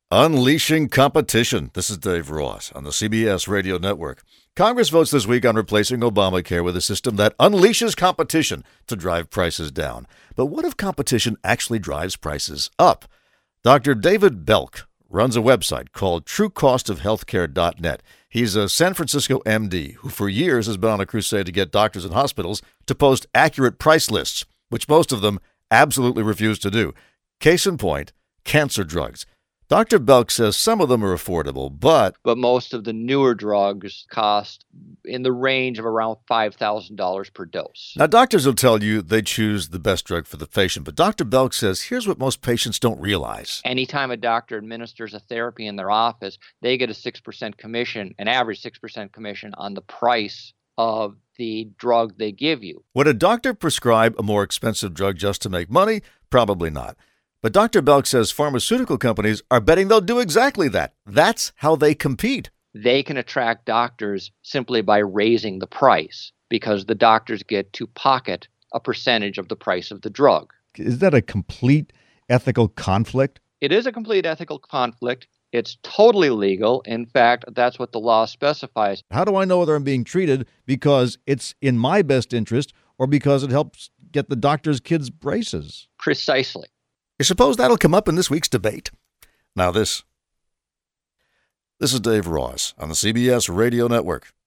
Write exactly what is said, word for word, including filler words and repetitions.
Unleashing competition. This is Dave Ross on the C B S Radio Network. Congress votes this week on replacing Obamacare with a system that unleashes competition to drive prices down. But what if competition actually drives prices up? Doctor David Belk runs a website called true cost of healthcare dot net. He's a San Francisco M D who for years has been on a crusade to get doctors and hospitals to post accurate price lists, which most of them absolutely refuse to do. Case in point, cancer drugs. Doctor Belk says some of them are affordable, but... But most of the newer drugs cost in the range of around five thousand dollars per dose. Now, doctors will tell you they choose the best drug for the patient, but Doctor Belk says here's what most patients don't realize. Anytime a doctor administers a therapy in their office, they get a six percent commission, an average six percent commission on the price of the drug they give you. Would a doctor prescribe a more expensive drug just to make money? Probably not. But Doctor Belk says pharmaceutical companies are betting they'll do exactly that. That's how they compete. They can attract doctors simply by raising the price because the doctors get to pocket a percentage of the price of the drug. Is that a complete ethical conflict? It is a complete ethical conflict. It's totally legal. In fact, that's what the law specifies. How do I know whether I'm being treated because it's in my best interest or because it helps get the doctor's kids braces? Precisely. You suppose that'll come up in this week's debate? Now this. This is Dave Ross on the C B S Radio Network.